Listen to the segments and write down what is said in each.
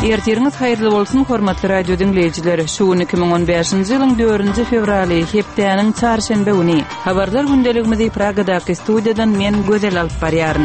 Ertiriniz hayırlı bolsun hormatly radio dinleyijileri. Şu 2015-nji ýylyň 4-nji fevraly hepdeniň çarşembe güni. Habarlar gündeligimizi Pragadaky studiýadan men Gözel alyp barýaryn.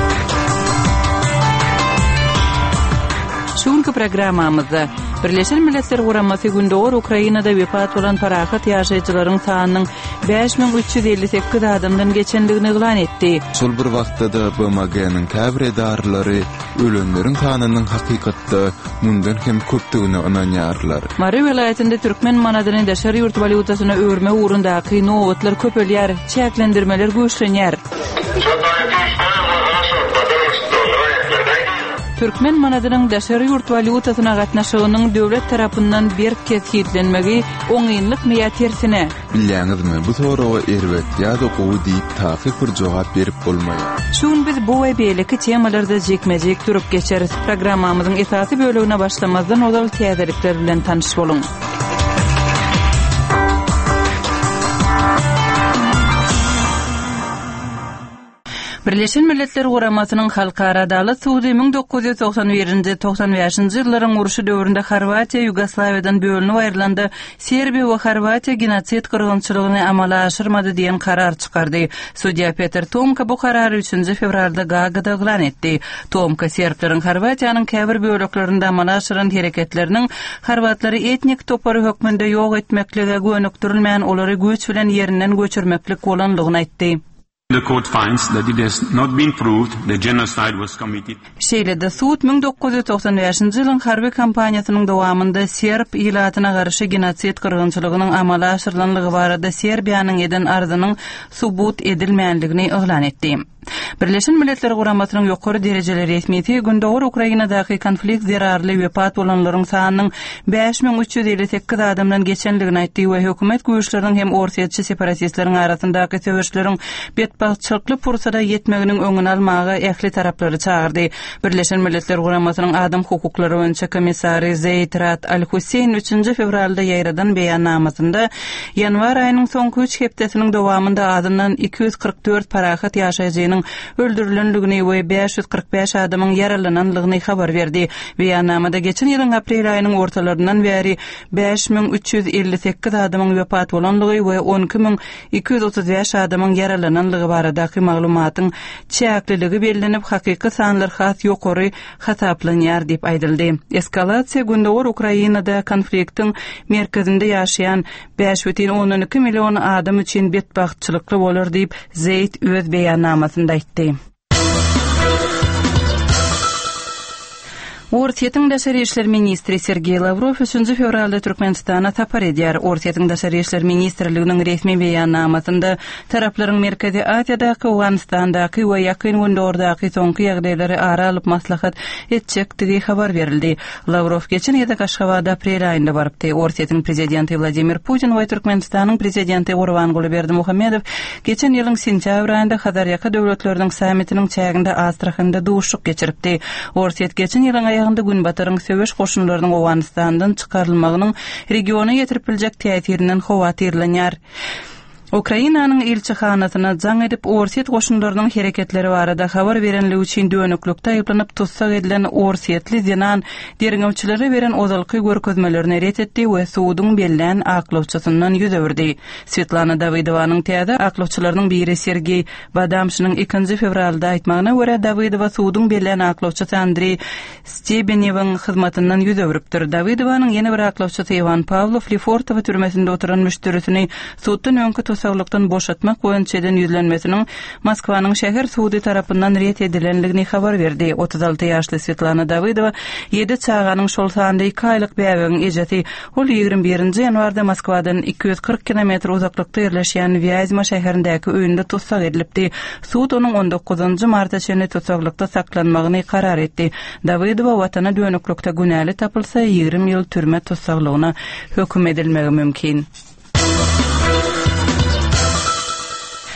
Şuňky programmamyzda Birleşen Milletler Guramasy gündäwr Ukrainada wepat bolan parahat ýaşaýjylaryň sanynyň 5358 adamdan geçenligini eglan etdi. Şol bir wagtda BMG-niň käbir edarlary ölenleriň sanynyň hakykatda mundan hem köpdigini ananýarlar. Mary welaýatynda türkmen manadynyň daşary ýurt valyutasyna öwürme ugrundaky nowatlar köpelýär, çäklendirmeler güýçlenýär. Türkmen manadynyň daşary ýurt valyutasyna gatnaşygynyň döwlet tarapyndan bir kez hitlenmegi oňynlyk miýa tersine. Bilýäňizmi, bu soraga erbet ýa-da gowy diýip takyk bir jogap berip bolmaýar. Şuň biz bu we beýleki temalarda jekmejek durup geçeriz. Programmamyzyň esasy bölegine başlamazdan ol täzelikler bilen tanyş boluň. Birleşen Milletler Guramasynyň Halkara Adalet Sudy 1991-95-nji ýyllaryň uruşy döwründe Horwatiýa Ýugoslawiýadan bölünip aýrylanda Serbiýa we Horwatiýa genosit kırgınçylygyny amala aşyrmady diýen karar çykardy. Sudiýa Peter Tomka bu karary 3-nji fevralda Gagada eglan etdi. Tomka serbleriň Horwatiýanyň käbir böleklerinde amala aşyran hereketleriniň horwatlary etnik topary hökmünde ýok etmeklige gönükdirilmän olary güýç bilen ýerinden göçürmeklik bolanlygyny aýtdy. The court finds that it has not been proved that genocide was committed. Şeýlede suud 1995-nji ýylyň harby kampaniýasynyň dowamında Serb ýylatyna garşy genosit kırgınçylygynyň amala aşyrylanlygy barada Serbiýanyň eden arzynyň subut edilmänligini eglan etdi. Birleşen Milletler Guramasynyň ýokary derejeleri resmiýeti gündäwr Ukrainadaky konflikt zerarly wepat bolanlaryň sanynyň 5358 adamdan geçenligini aýtdy we hökümet güýçleriniň hem ortaýatçy separatistleriň arasyndaky söwüşleriň betbaçylykly pursada ýetmeginiň öňüni almagy ähli taraplary çağırdy. Birleşen Milletler Guramasynyň adam hukuklary boýunça komissary Zeid Ra'ad Al-Hussein 3-nji fevralda ýaýradan beýannamasynda ýanwar aýynyň soňky 3 hepdesiniň dowamında adamdan 244 parahat ýaşaýjynyň öldürilenligini we 545 adamyň yaralananlygyny habar berdi. Beýannamada geçen ýylyň aprel aýynyň ortalaryndan bäri 5358 adamyň wepat bolanlygy we 12235 adamyň yaralananlygy baradaky maglumatyň çäkliligi bellenip hakyky sanlar has ýokary hasaplanýar diýip aýdyldy. Eskalasiýa gündäwr Ukrainada konfliktiň merkezinde ýaşaýan 5,12 million adam üçin betbaçylykly bolar diýip Zeid öz beýannamasynda aýtdy. Ortaýatyň daşary işler ministri Sergey Lavrov 3-nji fevralda Türkmenistana tapar edýär. Ortaýatyň daşary işler ministrliginiň resmi beýannamasynda taraplaryň Merkezi Asiýadaky, Awganistandaky we ýakyn gündäwrdaky soňky ýagdaýlary ara alyp maslahat etjekdigi habar berildi. Lavrov geçen ýyly Kaşgabada aprel aýynda barypdy. Ortaýatyň prezidenti Vladimir Putin we Türkmenistanyň prezidenti Gurbanguly Berdimuhammedow geçen ýylyň sentýabr aýynda Hazarýaka döwletleriniň sammitiniň çäginde Astrahanda duşuk geçiripdi. Ortaýat geçen ýylyň gün batarın söwüş goşunlarynyň Awganistandan çykarylmagynyň regiona ýetirip biljek täsirinden howatyrlanýar. Ukrainanyň elçihanasyna jaň edip Orsiýet goşunlarynyň hereketleri barada habar berenligi üçin dönüklükde aýyplanyp tutsak edilen Orsiýetli Zenan derňewçilere beren ozalky görkezmelerini ret etdi we suwdyň bellen aklawçysyndan ýüz öwürdi. Svetlana Davydowanyň täze aklawçylarynyň biri Sergey Badamshynyň 2-nji fevralda aýtmagyna görä Davydowa suwdyň bellen aklawçysy Andrey Stebenewiň hyzmatyndan ýüz öwüripdir. Davydowanyň ýene bir aklawçysy Ivan Pavlov Lefortow türmesinde oturan müşterisini suwddan öňkü sağlıktan boşatmak boýunça ýüzlenmesiniň Moskwanyň şäher sudy tarapyndan ret edilenligini habar berdi. 36 ýaşly Svetlana Davydowa 7 çağanyň şol sanda 2 aýlyk bäweginiň ejeti. Ol 21-nji ýanwarda Moskwadan 240 km uzaklykda ýerleşýän Vyazma şäherindäki öýünde tutsak edilipdi. Sud onuň 19-njy martda şeýle tutsaklikda saklanmagyny karar etdi. Davydowa watana dönüklükde günäli tapylsa 20 ýyl türme tutsaklygyna höküm edilmegi mümkin.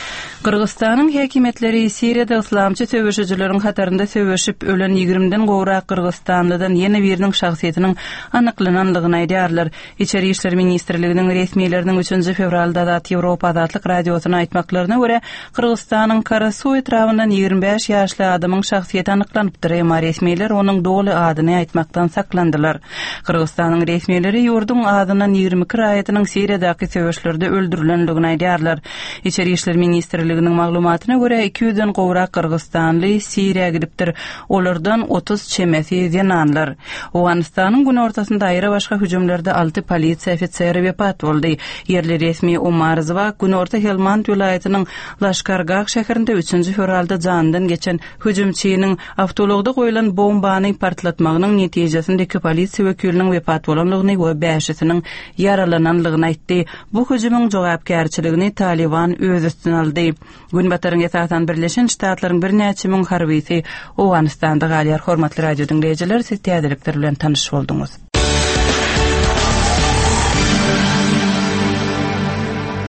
Kırgızstanyň häkimetleri Siriýada islamçy söwüşçüleriň hatarynda söwüşip ölen 20den gowrak Kırgızstanlydan ýene biriniň şahsiýetiniň anyklananlygyny aýdýarlar. İçeri işler ministrliginiň resmiýetleriniň 3 fevralda da Ýewropa Adatlyk radiosyna aýtmaklaryna görä, Kırgızstanyň Karasuw etrafyndan 25 ýaşly adamyň şahsiýeti anyklanypdyr. Emma resmiýetler onuň doly adyny aýtmakdan saklandylar. Kırgızstanyň resmiýetleri ýurdun adynyň 22 raýatynyň Siriýadaky söwüşlerde öldürilenligini aýdýarlar. İçeri işler ministrliginiň maglumatyna görä 200den gowrak Kırgızstanly Siriýa gidipdir. Olardan 30 çemesi ýananlar. Owganistanyň gün ortasynda aýra başga hüjümlerde 6 polisiýa ofiseri wepat boldy. Yerli resmi Umarzowa gün orta Helmand vilayatynyň Laşkargag şäherinde 3 fevralda jandan geçen hüjümçiniň awtologda goýulan bombany partlatmagynyň netijesinde polisiýa wekiliniň wepat bolanlygyny we 5-siniň yaralananlygyny aýtdy. Bu hüjümüň jogapkärçiligini Taliban öz üstüne aldy. Gün bataryň esasy Birleşen Ştatlaryň bir näçe müň harbysy Owganistanda galýar. Hormatly radio dinleýijiler, siz täzelikler bilen tanyş boldunuz.